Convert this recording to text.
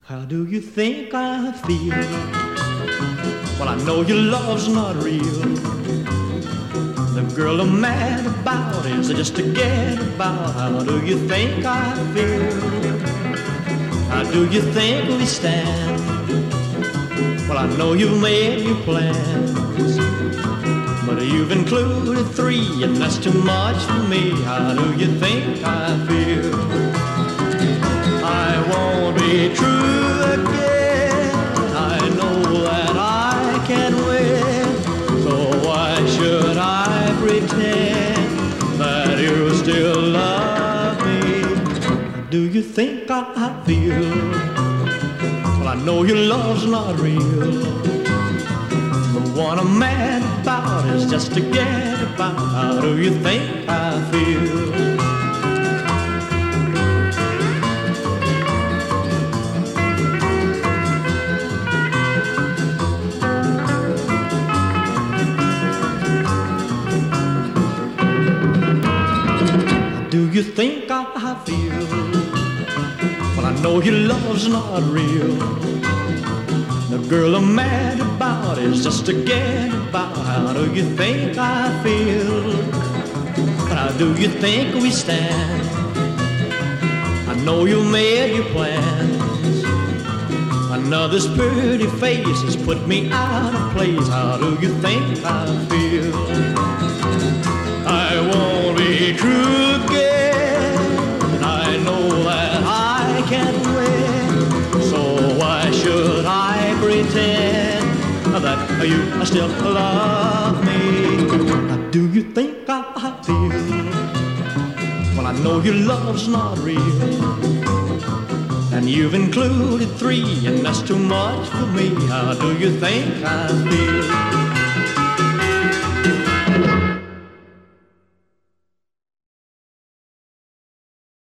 How do you think I feel? Well, I know your love's not real. The girl I'm mad about is just to get about. How do you think I feel? How do you think we stand? Well, I know you've made your plans, but you've included three, and that's too much for me. How do you think I feel? I won't be true again. I know that I can't win, so why should I pretend that you still love me? Do you think I feel? Well, I know your love's not real. The one I'm mad about is just to get about. How do you think I feel? Do you think I feel? Well, I know your love's not real. The girl I'm mad about is just to get about. How do you think I feel? How do you think we stand? I know you made your plans. Another's pretty face has put me out of place. How do you think I feel? I won't be true again. I know that I can't win, so why should I pretend that you still love me? How do you think I feel? Well, I know your love's not real, and you've included three, and that's too much for me. How do you think I feel?